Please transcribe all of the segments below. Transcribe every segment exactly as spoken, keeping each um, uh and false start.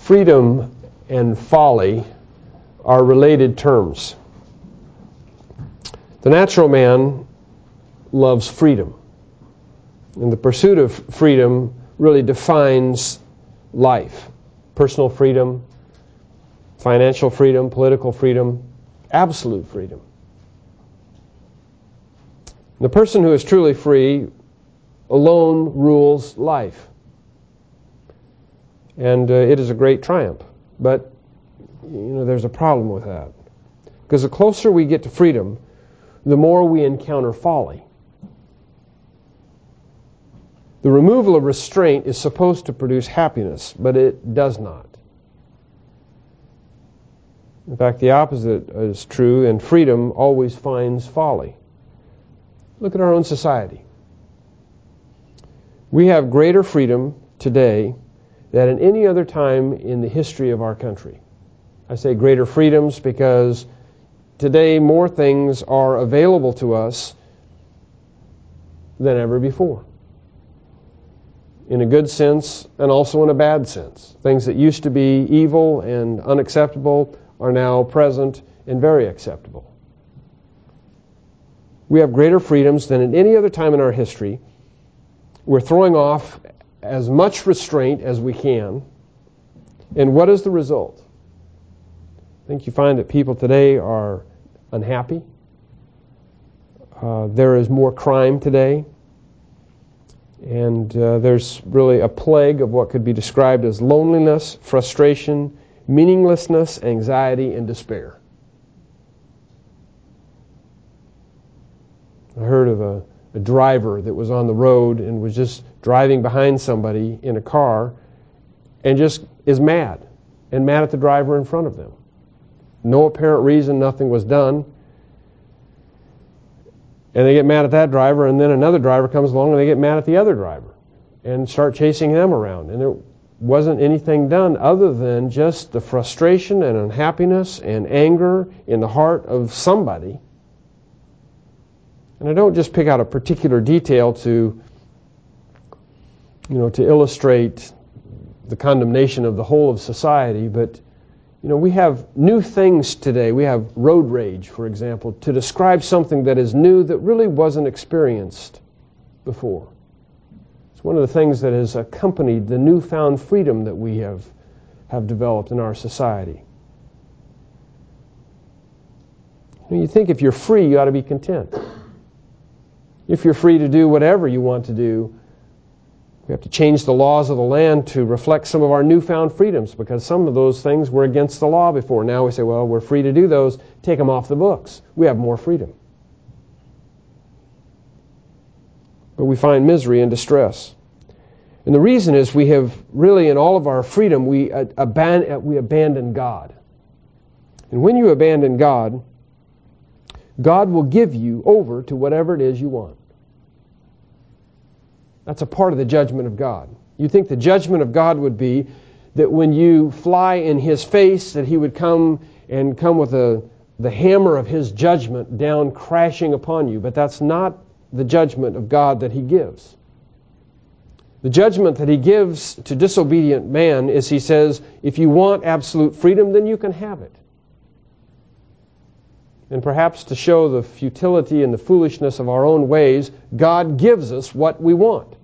freedom and folly are related terms. The natural man loves freedom, and the pursuit of freedom really defines life. Personal freedom, financial freedom, political freedom, absolute freedom. The person who is truly free alone rules life. And uh, it is a great triumph. But, you know, there's a problem with that. Because the closer we get to freedom, the more we encounter folly. The removal of restraint is supposed to produce happiness, but it does not. In fact, the opposite is true, and freedom always finds folly. Look at our own society. We have greater freedom today than at any other time in the history of our country. I say greater freedoms because today more things are available to us than ever before. In a good sense and also in a bad sense. Things that used to be evil and unacceptable are now present and very acceptable. We have greater freedoms than at any other time in our history. We're throwing off as much restraint as we can. And what is the result? I think you find that people today are unhappy. Uh, there is more crime today. And uh, there's really a plague of what could be described as loneliness, frustration, meaninglessness, anxiety, and despair. I heard of a, a driver that was on the road and was just driving behind somebody in a car and just is mad, and mad at the driver in front of them. No apparent reason, nothing was done. And they get mad at that driver, and then another driver comes along and they get mad at the other driver and start chasing them around. And there wasn't anything done other than just the frustration and unhappiness and anger in the heart of somebody. And I don't just pick out a particular detail to, you know, to illustrate the condemnation of the whole of society, but you know, we have new things today. We have road rage, for example, to describe something that is new that really wasn't experienced before. It's one of the things that has accompanied the newfound freedom that we have, have developed in our society. You know, you think if you're free, you ought to be content. If you're free to do whatever you want to do, we have to change the laws of the land to reflect some of our newfound freedoms, because some of those things were against the law before. Now we say, well, we're free to do those. Take them off the books. We have more freedom. But we find misery and distress. And the reason is we have really, in all of our freedom, we, aban- we abandon God. And when you abandon God, God will give you over to whatever it is you want. That's a part of the judgment of God. You think the judgment of God would be that when you fly in His face, that He would come and come with a, the hammer of His judgment down crashing upon you. But that's not the judgment of God that He gives. The judgment that He gives to disobedient man is He says, if you want absolute freedom, then you can have it. And perhaps to show the futility and the foolishness of our own ways, God gives us what we want.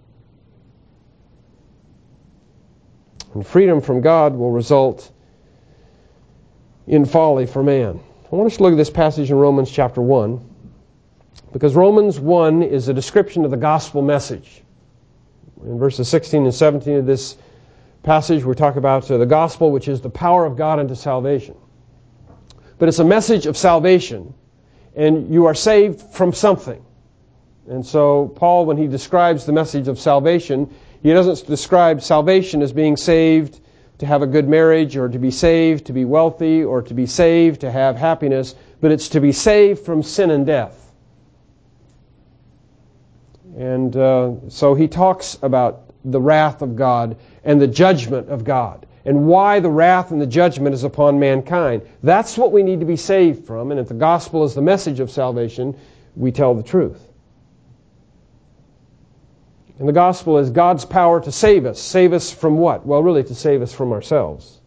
And freedom from God will result in folly for man. I want us to look at this passage in Romans chapter one, because Romans one is a description of the gospel message. In verses sixteen and seventeen of this passage, we talk about uh, the gospel, which is the power of God unto salvation. But it's a message of salvation, and you are saved from something. And so Paul, when he describes the message of salvation, he doesn't describe salvation as being saved to have a good marriage, or to be saved to be wealthy, or to be saved to have happiness, but it's to be saved from sin and death. And uh, so he talks about the wrath of God and the judgment of God, and why the wrath and the judgment is upon mankind. That's what we need to be saved from, and if the gospel is the message of salvation, we tell the truth. And the gospel is God's power to save us. Save us from what? Well, really to save us from ourselves.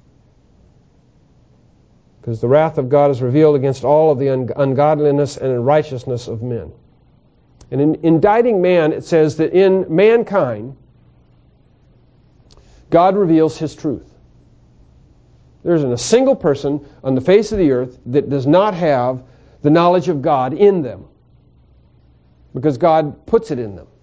Because the wrath of God is revealed against all of the un- ungodliness and unrighteousness of men. And in indicting man, it says that in mankind, God reveals His truth. There isn't a single person on the face of the earth that does not have the knowledge of God in them. Because God puts it in them.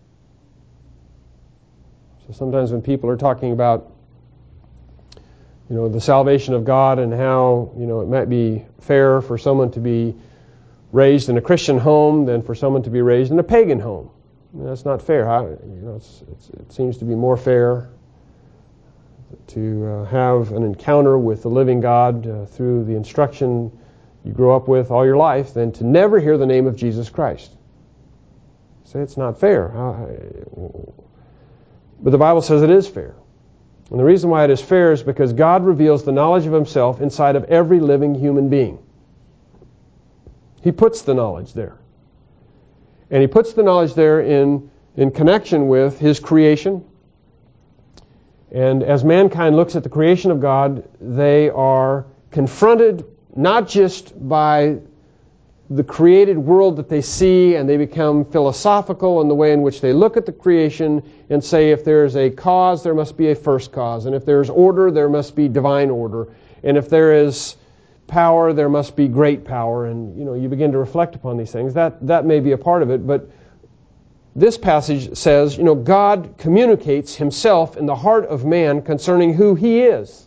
So sometimes when people are talking about, you know, the salvation of God and how, you know, it might be fairer for someone to be raised in a Christian home than for someone to be raised in a pagan home. I mean, that's not fair. I, you know, it's, it's, it seems to be more fair to uh, have an encounter with the living God uh, through the instruction you grew up with all your life than to never hear the name of Jesus Christ. Say it's not fair. But the Bible says it is fair. And the reason why it is fair is because God reveals the knowledge of Himself inside of every living human being. He puts the knowledge there. And He puts the knowledge there in, in connection with His creation. And as mankind looks at the creation of God, they are confronted not just by the created world that they see, and they become philosophical in the way in which they look at the creation and say if there's a cause, there must be a first cause. And if there's order, there must be divine order. And if there is power, there must be great power. And you know, you begin to reflect upon these things. That that may be a part of it, but this passage says, you know, God communicates Himself in the heart of man concerning who He is.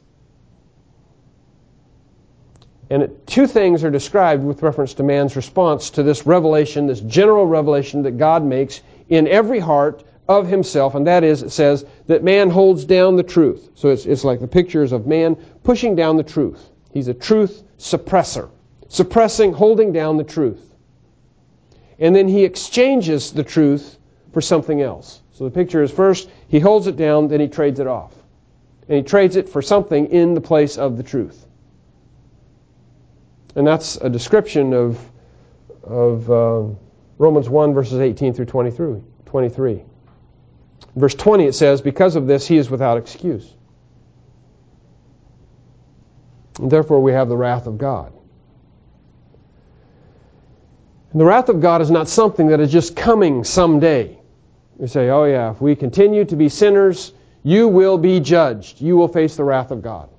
And it, two things are described with reference to man's response to this revelation, this general revelation that God makes in every heart of Himself. And that is, it says, that man holds down the truth. So it's, it's like the pictures of man pushing down the truth. He's a truth suppressor. Suppressing, holding down the truth. And then He exchanges the truth for something else. So the picture is first, He holds it down, then He trades it off. And He trades it for something in the place of the truth. And that's a description of, of uh, Romans one, verses eighteen through twenty-three. Verse twenty, it says, because of this, he is without excuse. And therefore we have the wrath of God. And the wrath of God is not something that is just coming someday. You say, oh yeah, if we continue to be sinners, you will be judged. You will face the wrath of God.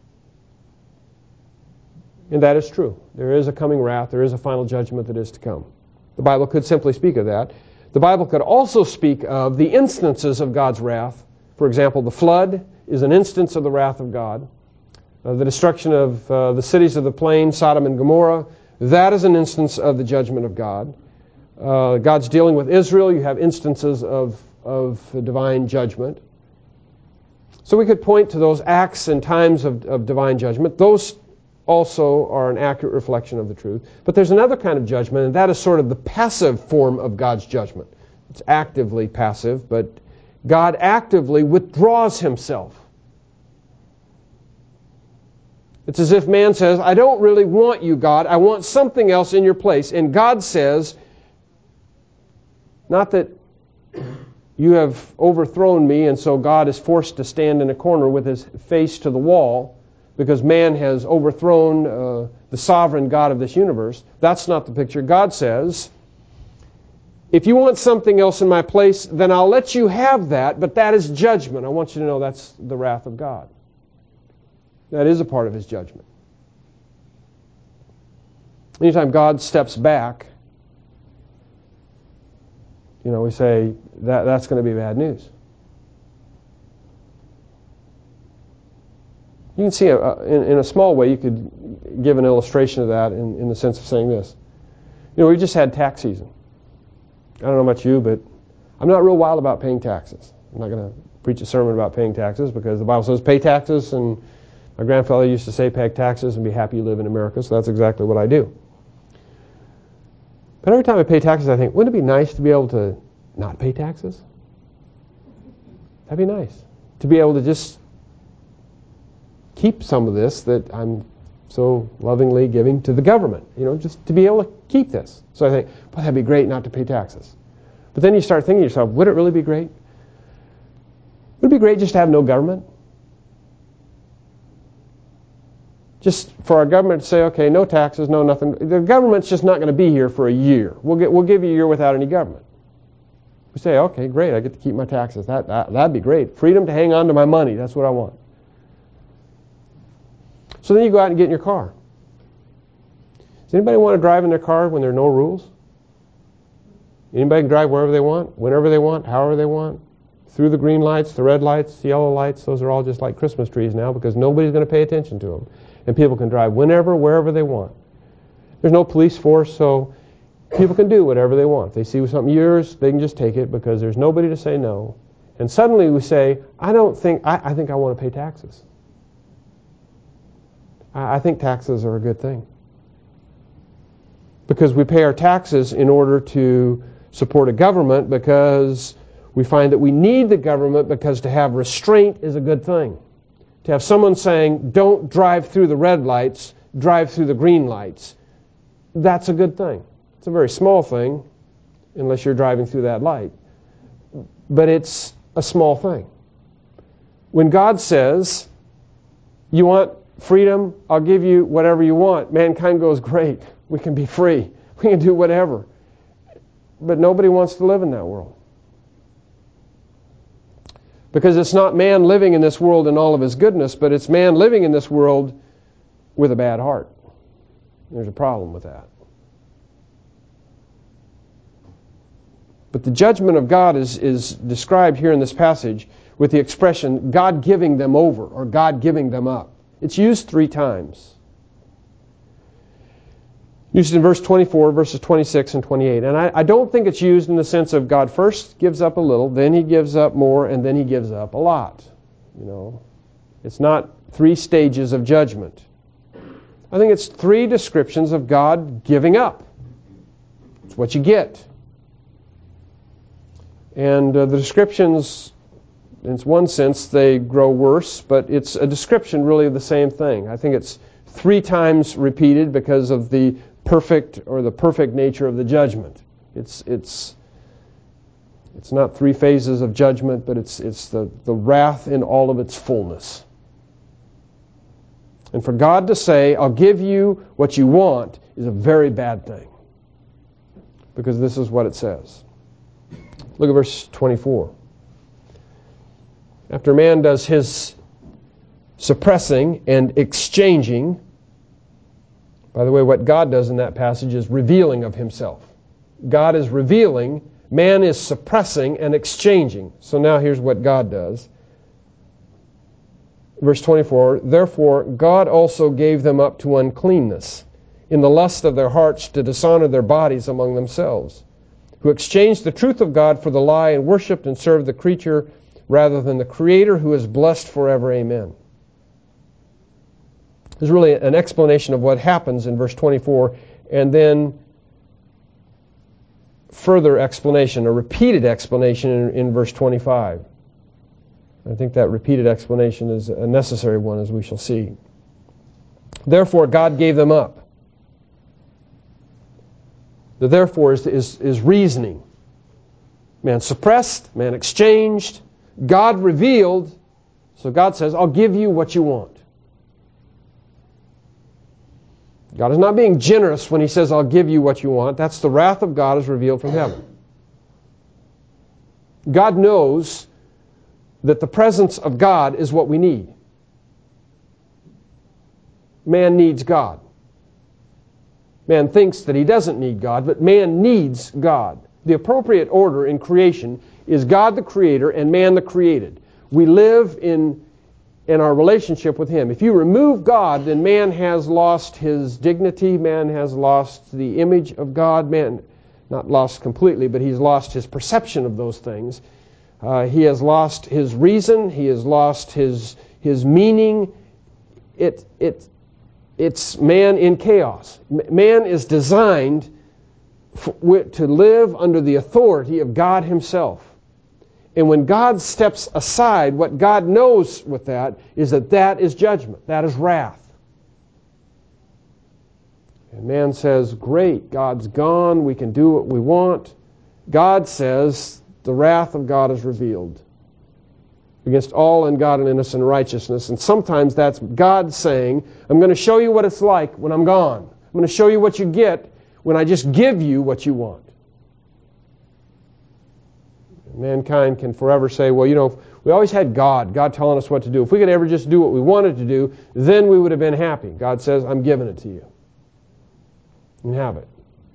And that is true. There is a coming wrath. There is a final judgment that is to come. The Bible could simply speak of that. The Bible could also speak of the instances of God's wrath. For example, the flood is an instance of the wrath of God. Uh, the destruction of uh, the cities of the plain, Sodom and Gomorrah, that is an instance of the judgment of God. Uh, God's dealing with Israel. You have instances of, of divine judgment. So we could point to those acts and times of, of divine judgment. Those also are an accurate reflection of the truth. But there's another kind of judgment, and that is sort of the passive form of God's judgment. It's actively passive, but God actively withdraws Himself. It's as if man says, I don't really want you, God. I want something else in your place. And God says, not that you have overthrown me, and so God is forced to stand in a corner with his face to the wall, because man has overthrown uh, the sovereign God of this universe. That's not the picture. God says, if you want something else in my place, then I'll let you have that, but that is judgment. I want you to know that's the wrath of God. That is a part of His judgment. Anytime God steps back, you know, we say that that's going to be bad news. You can see, a, a, in, in a small way, you could give an illustration of that in, in the sense of saying this. You know, we just had tax season. I don't know about you, but I'm not real wild about paying taxes. I'm not going to preach a sermon about paying taxes because the Bible says pay taxes, and my grandfather used to say pay taxes and be happy you live in America, so that's exactly what I do. But every time I pay taxes, I think, wouldn't it be nice to be able to not pay taxes? That'd be nice. To be able to just keep some of this that I'm so lovingly giving to the government. You know, just to be able to keep this. So I think, well, that'd be great not to pay taxes. But then you start thinking to yourself, would it really be great? Would it be great just to have no government? Just for our government to say, okay, no taxes, no nothing. The government's just not going to be here for a year. We'll get, we'll give you a year without any government. We say, okay, great, I get to keep my taxes. That, that, that'd be great. Freedom to hang on to my money, that's what I want. So then you go out and get in your car. Does anybody want to drive in their car when there are no rules? Anybody can drive wherever they want, whenever they want, however they want, through the green lights, the red lights, the yellow lights. Those are all just like Christmas trees now because nobody's going to pay attention to them. And people can drive whenever, wherever they want. There's no police force, so people can do whatever they want. If they see something yours, they can just take it because there's nobody to say no. And suddenly we say, I don't think, I, I think I want to pay taxes. I, I think taxes are a good thing. Because we pay our taxes in order to support a government because we find that we need the government because to have restraint is a good thing. To have someone saying, don't drive through the red lights, drive through the green lights, that's a good thing. It's a very small thing, unless you're driving through that light. But it's a small thing. When God says, you want freedom, I'll give you whatever you want, mankind goes, great, we can be free, we can do whatever. But nobody wants to live in that world. Because it's not man living in this world in all of his goodness, but it's man living in this world with a bad heart. There's a problem with that. But the judgment of God is, is described here in this passage with the expression God giving them over or God giving them up. It's used three times. Used in verse twenty-four, verses twenty-six and twenty-eight. And I, I don't think it's used in the sense of God first gives up a little, then he gives up more, and then he gives up a lot. You know, it's not three stages of judgment. I think it's three descriptions of God giving up. It's what you get. And uh, the descriptions, in one sense, they grow worse, but it's a description really of the same thing. I think it's three times repeated because of the perfect or the perfect nature of the judgment. It's it's it's not three phases of judgment, but it's it's the, the wrath in all of its fullness. And for God to say, I'll give you what you want, is a very bad thing. Because this is what it says. Look at verse twenty-four. After man does his suppressing and exchanging, by the way, what God does in that passage is revealing of himself. God is revealing, man is suppressing and exchanging. So now here's what God does. Verse twenty-four, therefore God also gave them up to uncleanness, in the lust of their hearts to dishonor their bodies among themselves, who exchanged the truth of God for the lie and worshipped and served the creature rather than the Creator, who is blessed forever. Amen. There's really an explanation of what happens in verse twenty-four, and then further explanation, a repeated explanation in, in verse twenty-five. I think that repeated explanation is a necessary one, as we shall see. Therefore, God gave them up. The therefore is, is, is reasoning. Man suppressed, man exchanged, God revealed, so God says, I'll give you what you want. God is not being generous when he says, I'll give you what you want. That's the wrath of God is revealed from heaven. God knows that the presence of God is what we need. Man needs God. Man thinks that he doesn't need God, but man needs God. The appropriate order in creation is God the Creator and man the created. We live in, in our relationship with him. If you remove God, then man has lost his dignity, man has lost the image of God, man, not lost completely, but he's lost his perception of those things. Uh, he has lost his reason, he has lost his his meaning. It it it's man in chaos. Man is designed for, to live under the authority of God himself. And when God steps aside, what God knows with that is that that is judgment, that is wrath. And man says, great, God's gone, we can do what we want. God says, the wrath of God is revealed. against all ungodliness and righteousness. And sometimes that's God saying, I'm going to show you what it's like when I'm gone. I'm going to show you what you get when I just give you what you want. Mankind can forever say, well, you know, we always had God, God telling us what to do. If we could ever just do what we wanted to do, then we would have been happy. God says, I'm giving it to you. And have it.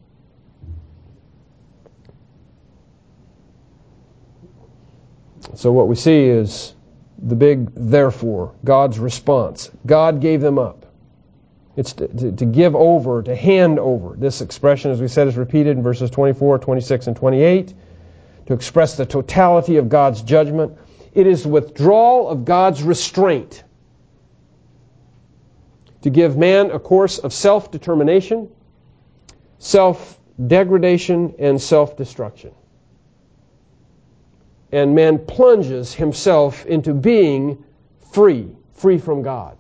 So what we see is the big therefore, God's response. God gave them up. It's to, to, to give over, to hand over. This expression, as we said, is repeated in verses twenty-four, twenty-six, and twenty-eight to express the totality of God's judgment. It is the withdrawal of God's restraint to give man a course of self-determination, self-degradation, and self-destruction. And man plunges himself into being free, free from God.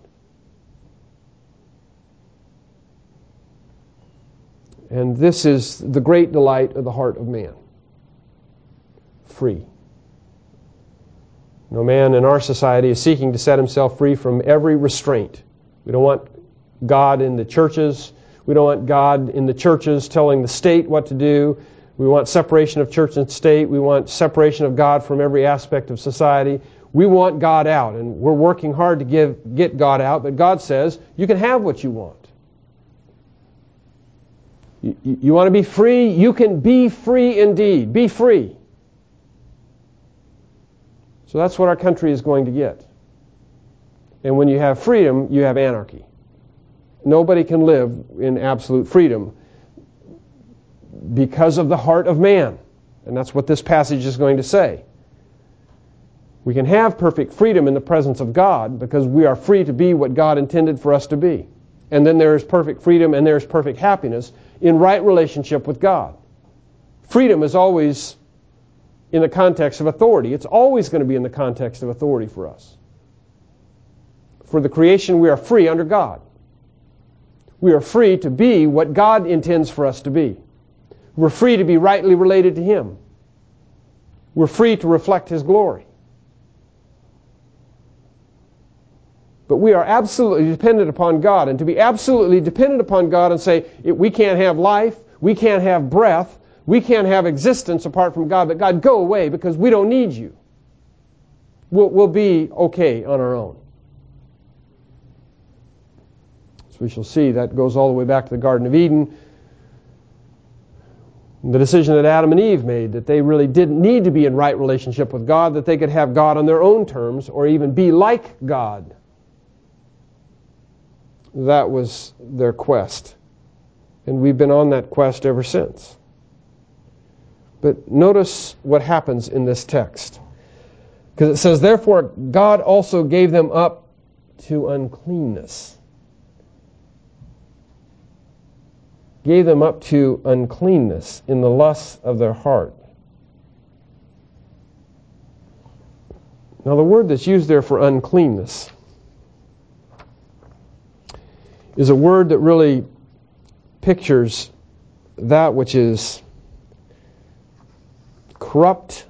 And this is the great delight of the heart of man. Free. No man in our society is seeking to set himself free from every restraint. We don't want God in the churches. We don't want God in the churches telling the state what to do. We want separation of church and state. We want separation of God from every aspect of society. We want God out, and we're working hard to give, get God out, but God says, you can have what you want. You, you, you want to be free? You can be free indeed. Be free. So that's what our country is going to get. And when you have freedom, you have anarchy. Nobody can live in absolute freedom because of the heart of man. And that's what this passage is going to say. We can have perfect freedom in the presence of God because we are free to be what God intended for us to be. And then there is perfect freedom and there is perfect happiness in right relationship with God. Freedom is always in the context of authority. It's always going to be in the context of authority for us. For the creation, we are free under God. We are free to be what God intends for us to be. We're free to be rightly related to Him. We're free to reflect His glory. But we are absolutely dependent upon God. And to be absolutely dependent upon God and say, we can't have life, we can't have breath, we can't have existence apart from God, but God, go away because we don't need you. We'll, we'll be okay on our own. As we shall see, that goes all the way back to the Garden of Eden. The decision that Adam and Eve made, that they really didn't need to be in right relationship with God, that they could have God on their own terms or even be like God. That was their quest. And we've been on that quest ever since. But notice what happens in this text. Because it says, therefore God also gave them up to uncleanness. Gave them up to uncleanness in the lusts of their heart. Now the word that's used there for uncleanness is a word that really pictures that which is corrupt,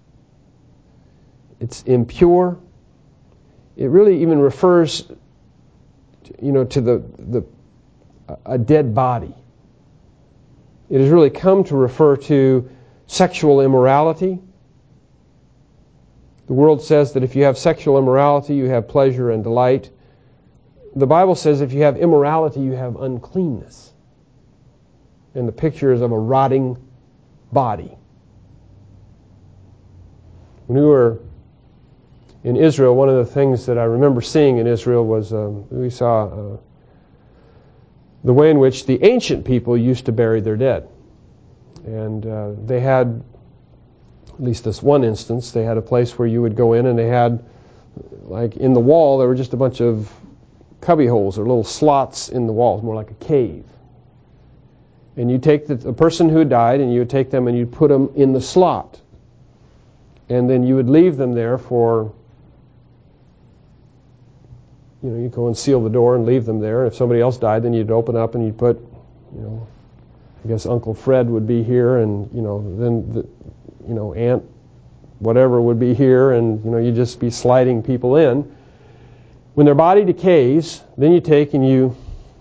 it's impure. It really even refers, to, you know, to the the a dead body. It has really come to refer to sexual immorality. The world says that if you have sexual immorality, you have pleasure and delight. The Bible says if you have immorality, you have uncleanness. And the picture is of a rotting body. When we were in Israel, one of the things that I remember seeing in Israel was um, we saw uh, the way in which the ancient people used to bury their dead. And uh, they had, at least this one instance, they had a place where you would go in and they had, like in the wall, there were just a bunch of cubby holes or little slots in the walls, more like a cave. And you take the, the person who died and you would take them and you'd put them in the slot. And then you would leave them there for, you know, you go and seal the door and leave them there. If somebody else died, then you'd open up and you'd put, you know, I guess Uncle Fred would be here, and, you know, then, the, you know, Aunt whatever would be here, and you know, you just be sliding people in. When their body decays, then you take and you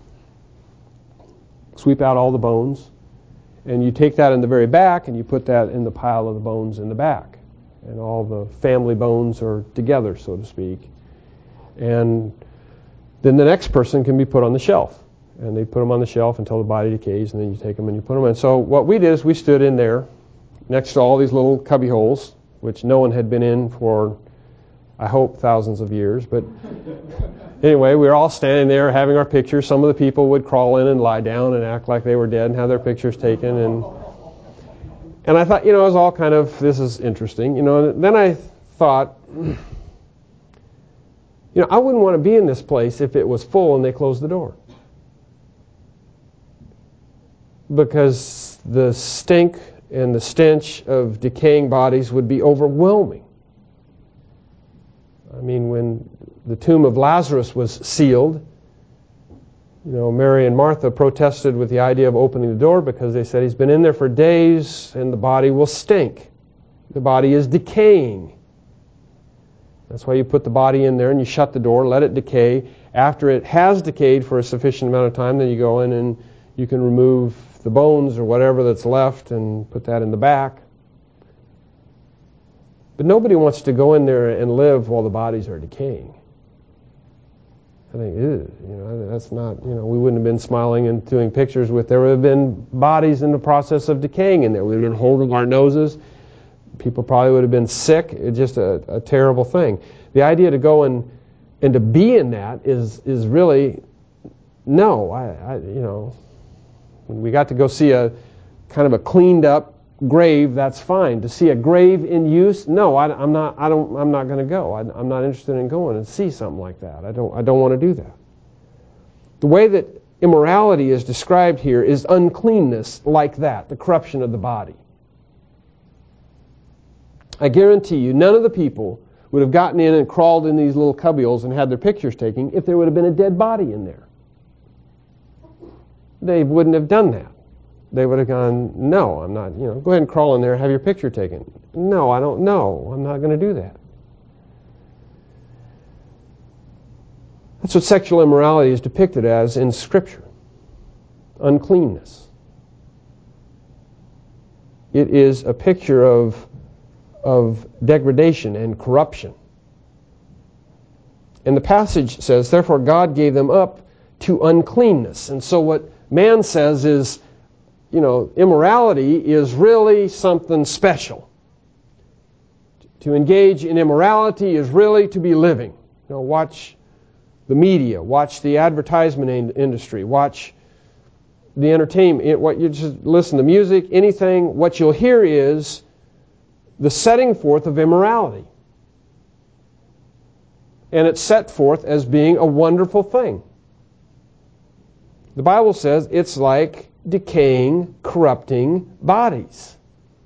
sweep out all the bones, and you take that in the very back and you put that in the pile of the bones in the back. And all the family bones are together, so to speak. And then the next person can be put on the shelf. And they put them on the shelf until the body decays, and then you take them and you put them in. So what we did is we stood in there next to all these little cubby holes, which no one had been in for, I hope, thousands of years. But anyway, we were all standing there having our pictures. Some of the people would crawl in and lie down and act like they were dead and have their pictures taken. And and I thought, you know, it was all kind of, this is interesting. You know, and then I thought, you know, I wouldn't want to be in this place if it was full and they closed the door. Because the stink and the stench of decaying bodies would be overwhelming. I mean, when the tomb of Lazarus was sealed, you know, Mary and Martha protested with the idea of opening the door because they said he's been in there for days and the body will stink. The body is decaying. That's why you put the body in there and you shut the door, let it decay. After it has decayed for a sufficient amount of time, then you go in and you can remove the bones or whatever that's left and put that in the back. But nobody wants to go in there and live while the bodies are decaying. I think, ew, you know, that's not, you know, we wouldn't have been smiling and doing pictures with, there would have been bodies in the process of decaying in there. We would have been holding our noses. People probably would have been sick. It's just a, a terrible thing. The idea to go and, and to be in that is, is really, no, I, I, you know, when we got to go see a kind of a cleaned up grave, that's fine. To see a grave in use, no, I, I'm not. I don't. I'm not going to go. I, I'm not interested in going and see something like that. I don't. I don't want to do that. The way that immorality is described here is uncleanness, like that, the corruption of the body. I guarantee you, none of the people would have gotten in and crawled in these little cubbyholes and had their pictures taken if there would have been a dead body in there. They wouldn't have done that. They would have gone, no, I'm not, you know, go ahead and crawl in there and have your picture taken. No, I don't know. I'm not going to do that. That's what sexual immorality is depicted as in Scripture. Uncleanness. It is a picture of, of degradation and corruption. And the passage says, therefore God gave them up to uncleanness. And so what man says is, you know, immorality is really something special. To engage in immorality is really to be living. You know, watch the media, watch the advertisement in- industry, watch the entertainment, what you just listen to music, anything. What you'll hear is the setting forth of immorality. And it's set forth as being a wonderful thing. The Bible says it's like decaying, corrupting bodies.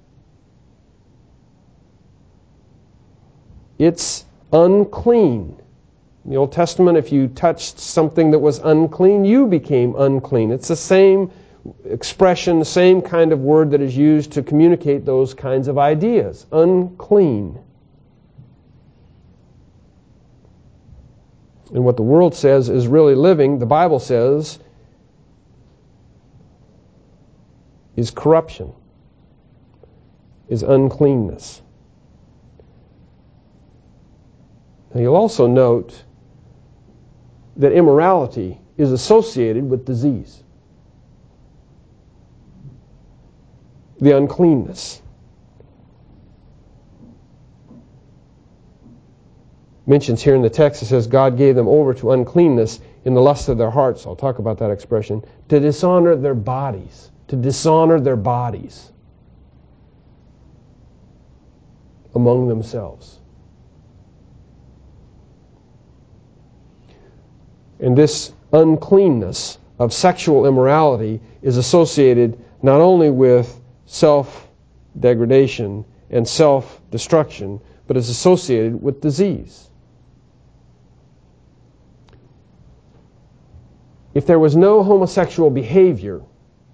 It's unclean. In the Old Testament, if you touched something that was unclean, you became unclean. It's the same expression, the same kind of word that is used to communicate those kinds of ideas. Unclean. And what the world says is really living, the Bible says, is corruption, is uncleanness. Now you'll also note that immorality is associated with disease. The uncleanness. Mentions here in the text, it says God gave them over to uncleanness in the lust of their hearts. I'll talk about that expression. To dishonor their bodies. To dishonor their bodies among themselves. And this uncleanness of sexual immorality is associated not only with self-degradation and self-destruction, but is associated with disease. If there was no homosexual behavior,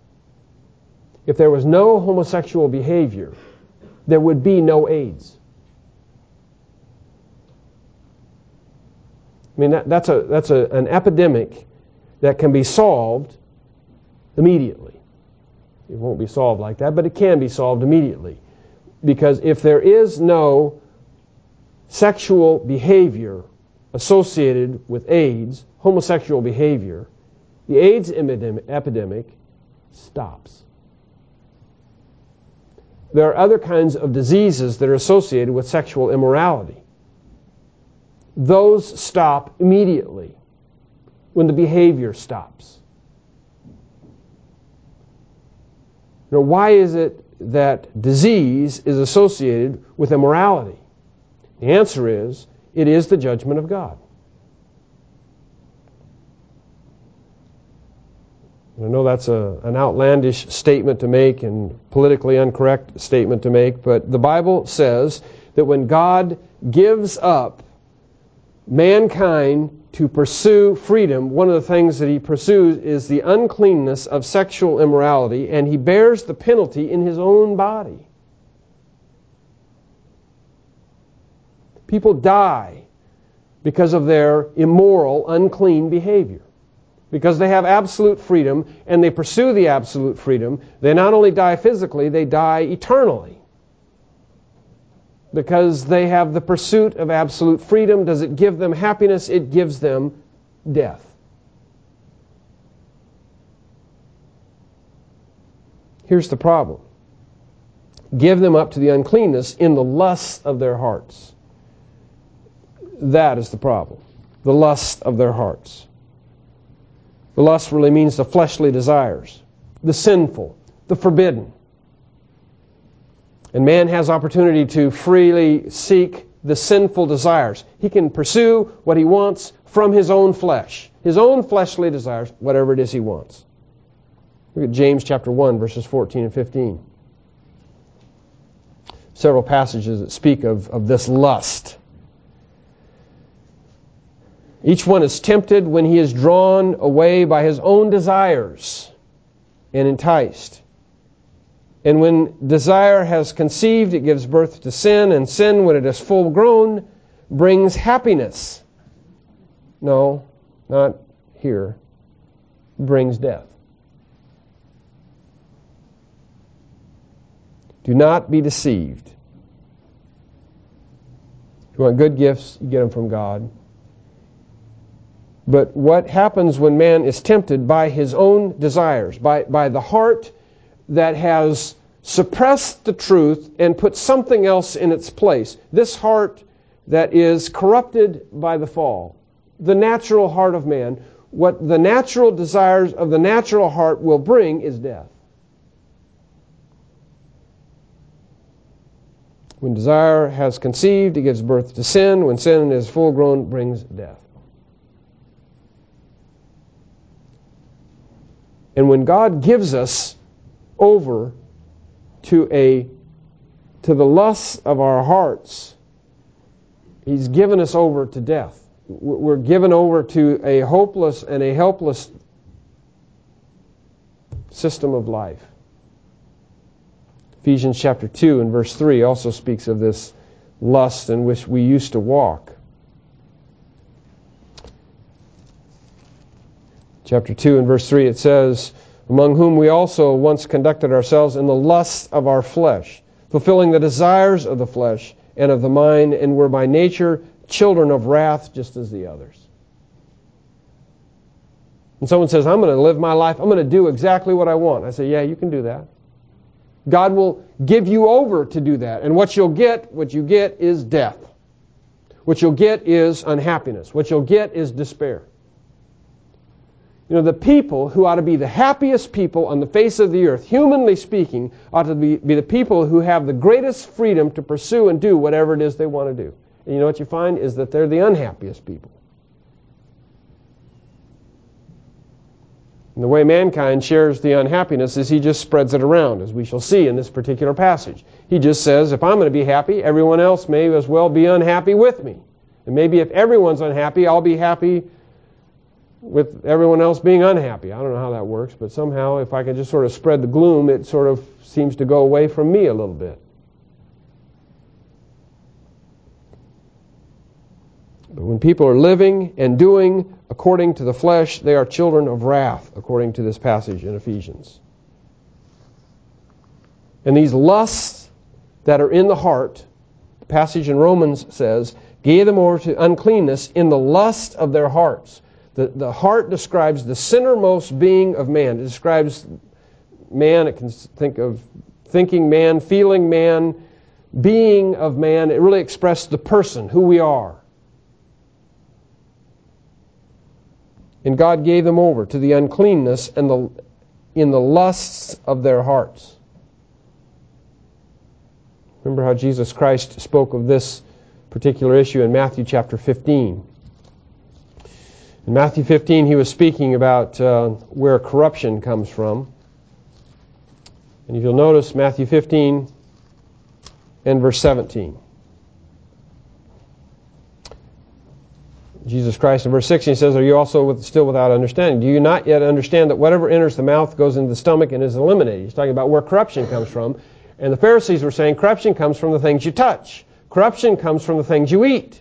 If there was no homosexual behavior, there would be no AIDS. I mean, that, that's, a, that's a, an epidemic that can be solved immediately. It won't be solved like that, but it can be solved immediately. Because if there is no sexual behavior associated with AIDS, homosexual behavior, the AIDS epidemic stops. There are other kinds of diseases that are associated with sexual immorality. Those stop immediately when the behavior stops. Now, why is it that disease is associated with immorality? The answer is, it is the judgment of God. I know that's a, an outlandish statement to make and politically incorrect statement to make, but the Bible says that when God gives up mankind to pursue freedom, one of the things that he pursues is the uncleanness of sexual immorality, and he bears the penalty in his own body. People die because of their immoral, unclean behavior. Because they have absolute freedom and they pursue the absolute freedom, they not only die physically, they die eternally. Because they have the pursuit of absolute freedom. Does it give them happiness? It gives them death. Here's the problem. Give them up to the uncleanness in the lusts of their hearts. That is the problem. The lust of their hearts. The lust really means the fleshly desires, the sinful, the forbidden. And man has opportunity to freely seek the sinful desires. He can pursue what he wants from his own flesh, his own fleshly desires, whatever it is he wants. Look at James chapter one, verses fourteen and fifteen. Several passages that speak of, of this lust. Each one is tempted when he is drawn away by his own desires and enticed. And when desire has conceived, it gives birth to sin, and sin, when it is full grown, brings happiness. No, not here. Brings death. Do not be deceived. If you want good gifts, you get them from God. But what happens when man is tempted by his own desires, by, by the heart that has suppressed the truth and put something else in its place? This heart that is corrupted by the fall, the natural heart of man, what the natural desires of the natural heart will bring is death. When desire has conceived, it gives birth to sin. When sin is full grown, brings death. And when God gives us over to a to the lusts of our hearts, He's given us over to death. We're given over to a hopeless and a helpless system of life. Ephesians chapter two and verse three also speaks of this lust in which we used to walk. Chapter two and verse three, it says, among whom we also once conducted ourselves in the lusts of our flesh, fulfilling the desires of the flesh and of the mind, and were by nature children of wrath, just as the others. And someone says, I'm going to live my life, I'm going to do exactly what I want. I say, yeah, you can do that. God will give you over to do that. And what you'll get, what you get is death. What you'll get is unhappiness. What you'll get is despair. You know, the people who ought to be the happiest people on the face of the earth, humanly speaking, ought to be, be the people who have the greatest freedom to pursue and do whatever it is they want to do. And you know what you find is that they're the unhappiest people. And the way mankind shares the unhappiness is he just spreads it around, as we shall see in this particular passage. He just says, if I'm going to be happy, everyone else may as well be unhappy with me. And maybe if everyone's unhappy, I'll be happy with everyone else being unhappy. I don't know how that works, but somehow if I can just sort of spread the gloom, it sort of seems to go away from me a little bit. But when people are living and doing according to the flesh, they are children of wrath, according to this passage in Ephesians. And these lusts that are in the heart, the passage in Romans says, gave them over to uncleanness in the lust of their hearts. The, the heart describes the centermost being of man. It describes man. It can think of thinking man, feeling man, being of man. It really expresses the person, who we are. And God gave them over to the uncleanness and the in the lusts of their hearts. Remember how Jesus Christ spoke of this particular issue in Matthew chapter fifteen. In Matthew fifteen, he was speaking about uh, where corruption comes from. And if you'll notice, Matthew fifteen and verse seventeen. Jesus Christ in verse sixteen says, "Are you also with, still without understanding? Do you not yet understand that whatever enters the mouth goes into the stomach and is eliminated?" He's talking about where corruption comes from. And the Pharisees were saying corruption comes from the things you touch. Corruption comes from the things you eat.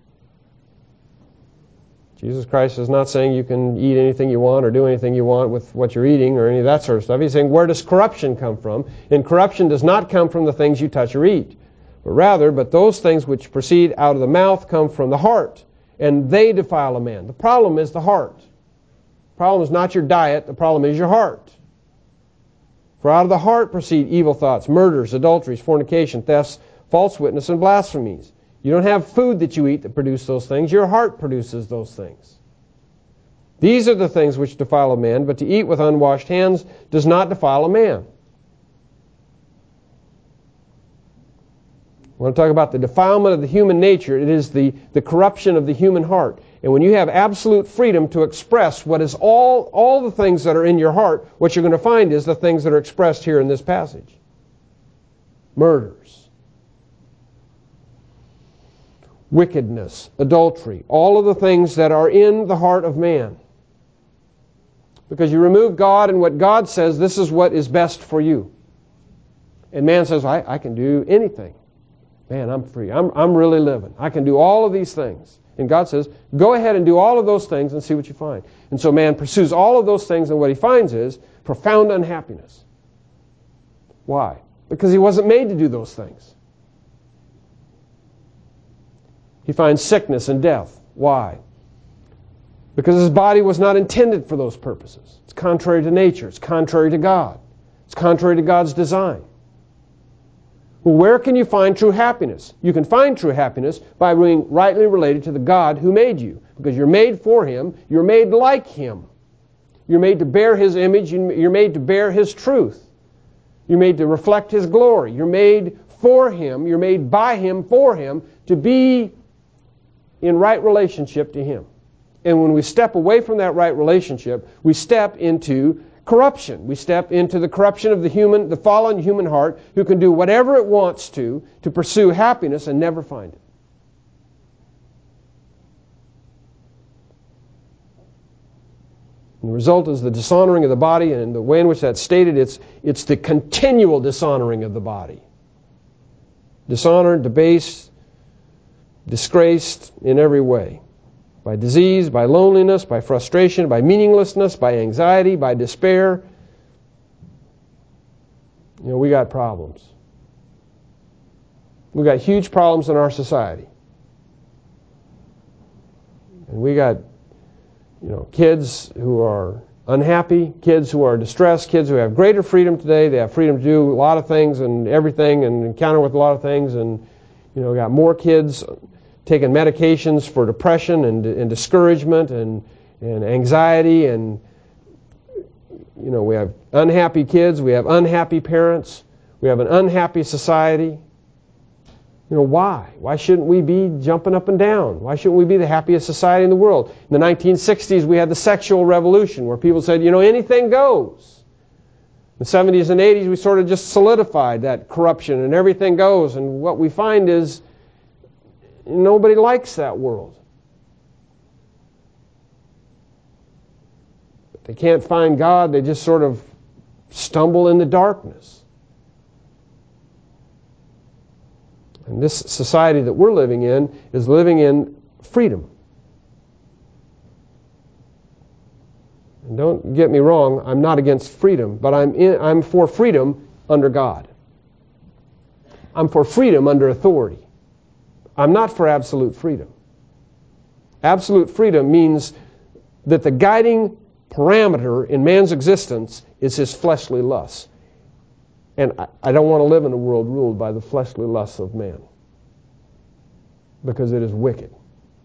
Jesus Christ is not saying you can eat anything you want or do anything you want with what you're eating or any of that sort of stuff. He's saying, where does corruption come from? And corruption does not come from the things you touch or eat. But rather, but those things which proceed out of the mouth come from the heart, and they defile a man. The problem is the heart. The problem is not your diet. The problem is your heart. For out of the heart proceed evil thoughts, murders, adulteries, fornication, thefts, false witness, and blasphemies. You don't have food that you eat that produce those things. Your heart produces those things. These are the things which defile a man, but to eat with unwashed hands does not defile a man. I want to talk about the defilement of the human nature. It is the, the corruption of the human heart. And when you have absolute freedom to express what is all, all the things that are in your heart, what you're going to find is the things that are expressed here in this passage. Murders, wickedness, adultery, all of the things that are in the heart of man. Because you remove God and what God says, this is what is best for you. And man says, I, I can do anything. Man, I'm free. I'm, I'm really living. I can do all of these things. And God says, go ahead and do all of those things and see what you find. And so man pursues all of those things, and what he finds is profound unhappiness. Why? Because he wasn't made to do those things. He finds sickness and death. Why? Because his body was not intended for those purposes. It's contrary to nature. It's contrary to God. It's contrary to God's design. Well, where can you find true happiness? You can find true happiness by being rightly related to the God who made you. Because you're made for Him. You're made like Him. You're made to bear His image. You're made to bear His truth. You're made to reflect His glory. You're made for Him. You're made by Him for Him to be in right relationship to Him. And when we step away from that right relationship, we step into corruption. We step into the corruption of the human, the fallen human heart, who can do whatever it wants to to pursue happiness and never find it. And the result is the dishonoring of the body, and the way in which that's stated, it's it's the continual dishonoring of the body. Dishonored, debased, disgraced in every way. By disease, by loneliness, by frustration, by meaninglessness, by anxiety, by despair. You know, we got problems. We got huge problems in our society. And we got, you know, kids who are unhappy, kids who are distressed, kids who have greater freedom today. They have freedom to do a lot of things and everything and encounter with a lot of things. And, you know, we got more kids taking medications for depression and, and discouragement and, and anxiety, and you know, we have unhappy kids, we have unhappy parents, we have an unhappy society. You know, why? Why shouldn't we be jumping up and down? Why shouldn't we be the happiest society in the world? In the nineteen sixties, we had the sexual revolution, where people said, you know, anything goes. In the seventies and eighties, we sort of just solidified that corruption and everything goes, and what we find is nobody likes that world. But they can't find God. They just sort of stumble in the darkness. And this society that we're living in is living in freedom. And don't get me wrong, I'm not against freedom, but I'm in, I'm for freedom under God. I'm for freedom under authority. I'm not for absolute freedom. Absolute freedom means that the guiding parameter in man's existence is his fleshly lusts. And I, I don't want to live in a world ruled by the fleshly lusts of man, because it is wicked.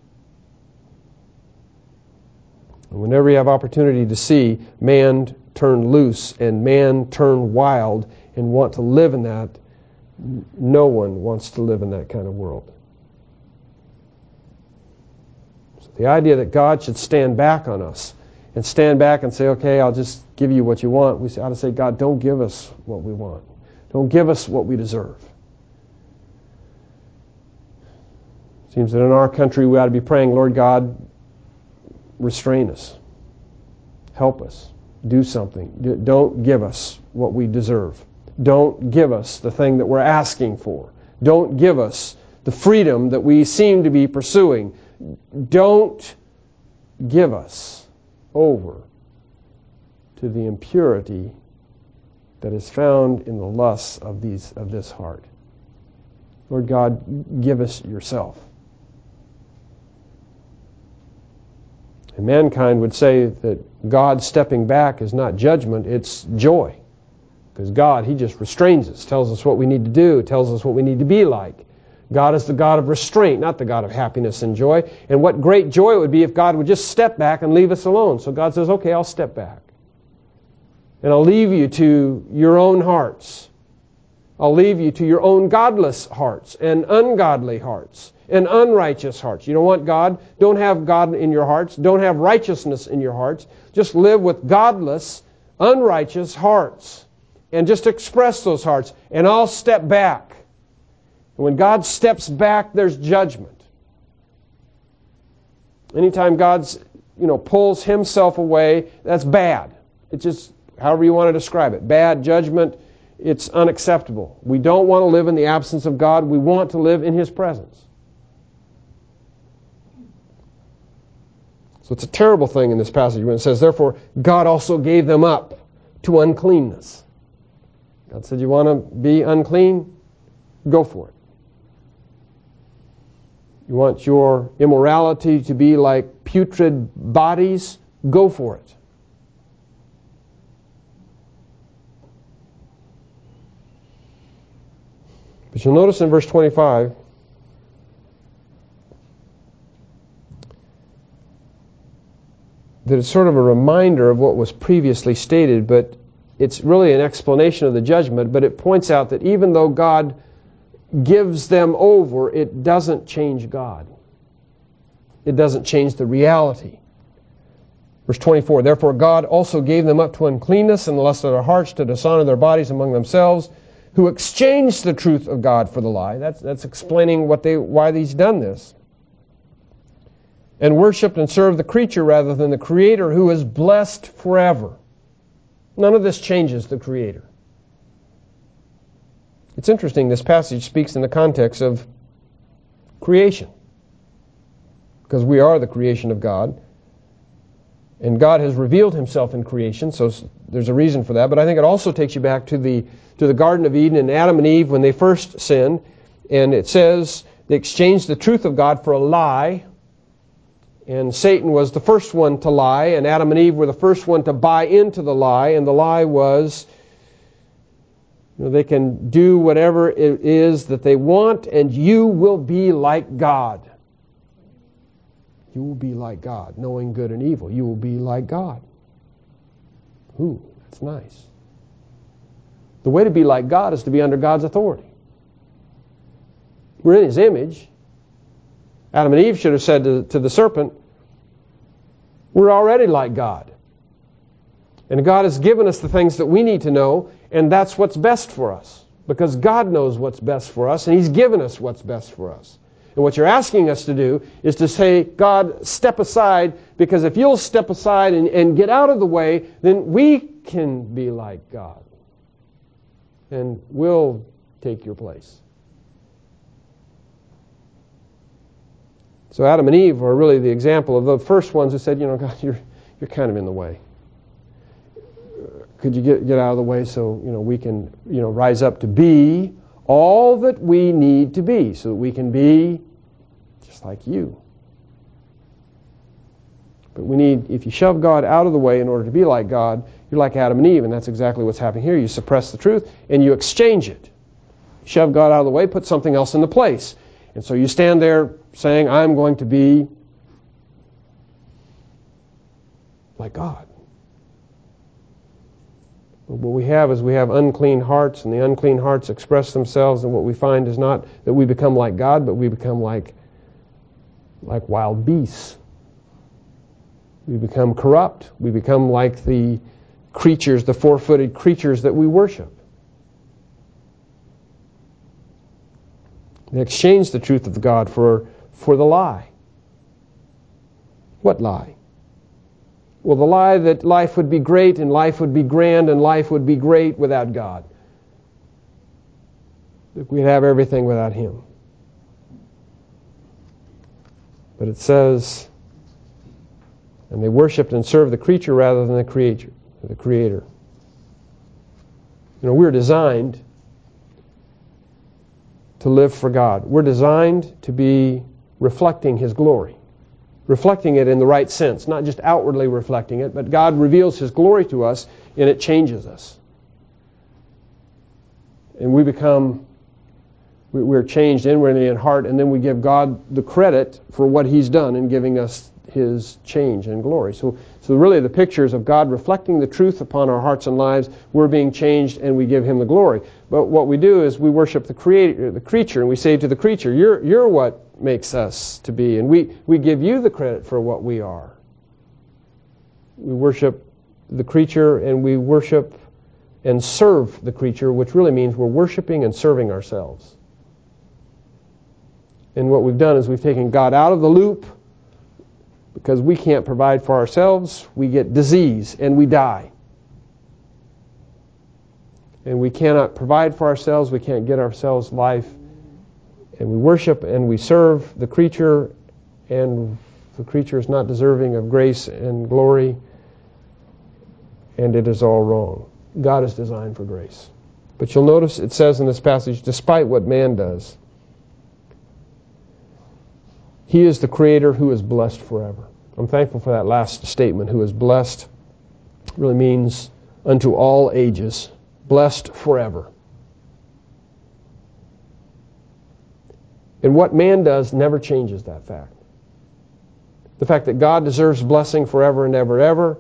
And whenever you have opportunity to see man turn loose and man turn wild and want to live in that, no one wants to live in that kind of world. So the idea that God should stand back on us and stand back and say, okay, I'll just give you what you want. We ought to say, God, don't give us what we want. Don't give us what we deserve. It seems that in our country we ought to be praying, Lord God, restrain us. Help us. Do something. Don't give us what we deserve. Don't give us the thing that we're asking for. Don't give us the freedom that we seem to be pursuing. Don't give us over to the impurity that is found in the lusts of these of this heart. Lord God, give us yourself. And mankind would say that God stepping back is not judgment, it's joy. Because God, He just restrains us, tells us what we need to do, tells us what we need to be like. God is the God of restraint, not the God of happiness and joy. And what great joy it would be if God would just step back and leave us alone. So God says, okay, I'll step back. And I'll leave you to your own hearts. I'll leave you to your own godless hearts and ungodly hearts and unrighteous hearts. You don't want God? Don't have God in your hearts. Don't have righteousness in your hearts. Just live with godless, unrighteous hearts. And just express those hearts. And I'll step back. And when God steps back, there's judgment. Anytime God's, you know, pulls Himself away, that's bad. It's just, however you want to describe it. Bad, judgment, it's unacceptable. We don't want to live in the absence of God. We want to live in His presence. So it's a terrible thing in this passage when it says, therefore, God also gave them up to uncleanness. God said, you want to be unclean? Go for it. You want your immorality to be like putrid bodies? Go for it. But you'll notice in verse twenty-five that it's sort of a reminder of what was previously stated, but it's really an explanation of the judgment, but it points out that even though God gives them over, it doesn't change God. It doesn't change the reality. Verse twenty-four, therefore God also gave them up to uncleanness and the lust of their hearts to dishonor their bodies among themselves, who exchanged the truth of God for the lie. That's, that's explaining what they, why He's done this. And worshipped and served the creature rather than the Creator, who is blessed forever. None of this changes the Creator. It's interesting, this passage speaks in the context of creation. Because we are the creation of God. And God has revealed Himself in creation, so there's a reason for that. But I think it also takes you back to the to the Garden of Eden and Adam and Eve when they first sinned. And it says they exchanged the truth of God for a lie. And Satan was the first one to lie, and Adam and Eve were the first one to buy into the lie. And the lie was, you know, they can do whatever it is that they want, and you will be like God. You will be like God, knowing good and evil. You will be like God. Ooh, that's nice. The way to be like God is to be under God's authority. We're in His image. Adam and Eve should have said to, to the serpent, we're already like God. And God has given us the things that we need to know, and that's what's best for us. Because God knows what's best for us, and He's given us what's best for us. And what you're asking us to do is to say, God, step aside, because if you'll step aside and, and get out of the way, then we can be like God. And we'll take your place. So Adam and Eve are really the example of the first ones who said, you know, God, you're you're kind of in the way. Could you get get out of the way so, you know, we can, you know, rise up to be all that we need to be, so that we can be just like you. But we need, if you shove God out of the way in order to be like God, you're like Adam and Eve, and that's exactly what's happening here. You suppress the truth, and you exchange it. Shove God out of the way, put something else in the place. And so you stand there saying, I'm going to be like God. But what we have is we have unclean hearts, and the unclean hearts express themselves, and what we find is not that we become like God, but we become like, like wild beasts. We become corrupt. We become like the creatures, the four-footed creatures that we worship. They exchange the truth of God for, for the lie. What lie? Well, the lie that life would be great and life would be grand and life would be great without God. That we'd have everything without Him. But it says, and they worshipped and served the creature rather than the creator. The Creator. You know, we're designed to live for God. We're designed to be reflecting His glory. Reflecting it in the right sense, not just outwardly reflecting it, but God reveals His glory to us and it changes us. And we become, we're changed inwardly in heart, and then we give God the credit for what He's done in giving us His change and glory. So, so really the pictures of God reflecting the truth upon our hearts and lives, we're being changed and we give Him the glory. But what we do is we worship the creator, the creature, and we say to the creature, you're, you're what makes us to be, and we, we give you the credit for what we are. We worship the creature and we worship and serve the creature, which really means we're worshiping and serving ourselves. And what we've done is we've taken God out of the loop. Because we can't provide for ourselves, we get disease and we die. And we cannot provide for ourselves, we can't get ourselves life. And we worship and we serve the creature, and the creature is not deserving of grace and glory, and it is all wrong. God is designed for grace. But you'll notice it says in this passage, despite what man does, He is the Creator who is blessed forever. I'm thankful for that last statement, who is blessed. Really means unto all ages, blessed forever. And what man does never changes that fact. The fact that God deserves blessing forever and ever, ever,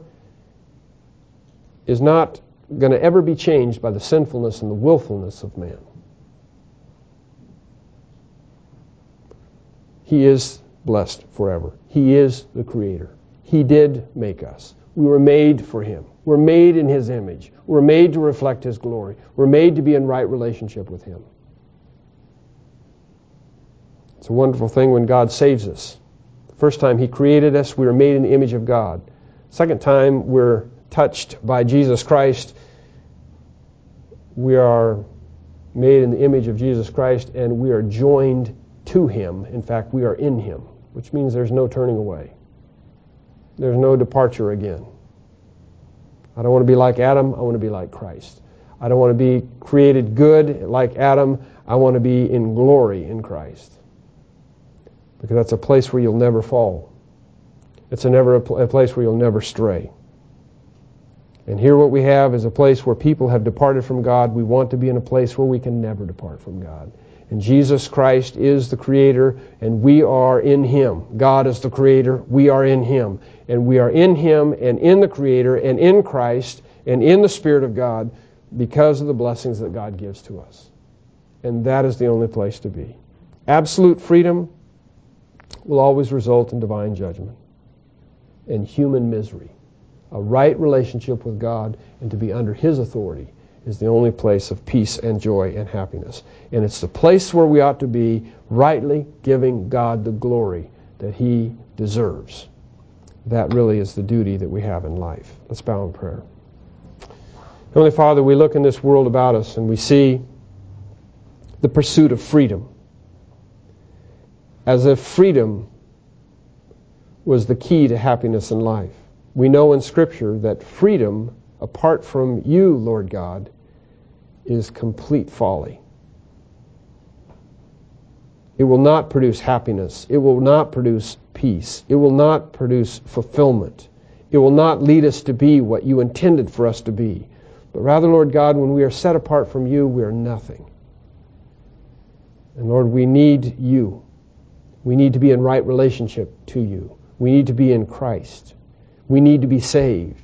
is not going to ever be changed by the sinfulness and the willfulness of man. He is blessed forever. He is the Creator. He did make us. We were made for Him. We're made in His image. We're made to reflect His glory. We're made to be in right relationship with Him. It's a wonderful thing when God saves us. The first time He created us, we were made in the image of God. Second time, we're touched by Jesus Christ. We are made in the image of Jesus Christ, and we are joined to Him. In fact, we are in Him, which means there's no turning away. There's no departure again. I don't want to be like Adam. I want to be like Christ. I don't want to be created good like Adam. I want to be in glory in Christ. Because that's a place where you'll never fall. It's a, never, a, pl- a place where you'll never stray. And here what we have is a place where people have departed from God. We want to be in a place where we can never depart from God. And Jesus Christ is the Creator, and we are in Him. God is the Creator, we are in Him. And we are in Him, and in the Creator, and in Christ, and in the Spirit of God, because of the blessings that God gives to us. And that is the only place to be. Absolute freedom will always result in divine judgment and human misery. A right relationship with God and to be under His authority is the only place of peace and joy and happiness. And it's the place where we ought to be rightly giving God the glory that He deserves. That really is the duty that we have in life. Let's bow in prayer. Heavenly Father, we look in this world about us and we see the pursuit of freedom, as if freedom was the key to happiness in life. We know in Scripture that freedom, apart from you, Lord God, is complete folly. It will not produce happiness. It will not produce peace. It will not produce fulfillment. It will not lead us to be what you intended for us to be. But rather, Lord God, when we are set apart from you, we are nothing. And Lord, we need you. We need to be in right relationship to you. We need to be in Christ. We need to be saved.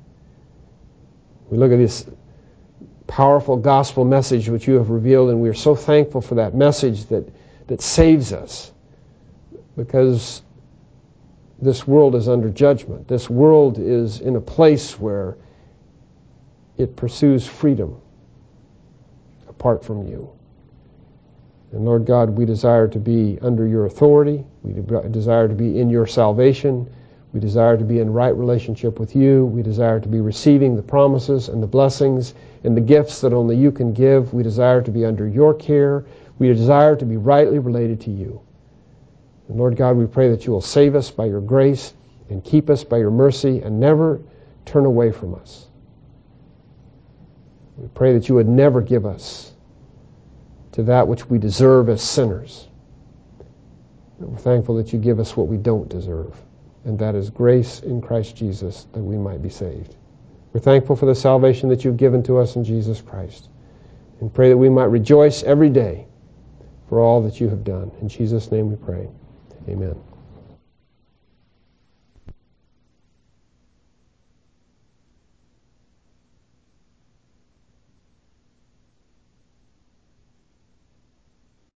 We look at this powerful gospel message which you have revealed, and we are so thankful for that message that, that saves us, because this world is under judgment. This world is in a place where it pursues freedom apart from you. And Lord God, we desire to be under your authority. We desire to be in your salvation. We desire to be in right relationship with you. We desire to be receiving the promises and the blessings and the gifts that only you can give. We desire to be under your care. We desire to be rightly related to you. And Lord God, we pray that you will save us by your grace and keep us by your mercy and never turn away from us. We pray that you would never give us to that which we deserve as sinners. And we're thankful that you give us what we don't deserve, and that is grace in Christ Jesus, that we might be saved. We're thankful for the salvation that you've given to us in Jesus Christ, and pray that we might rejoice every day for all that you have done. In Jesus' name we pray. Amen.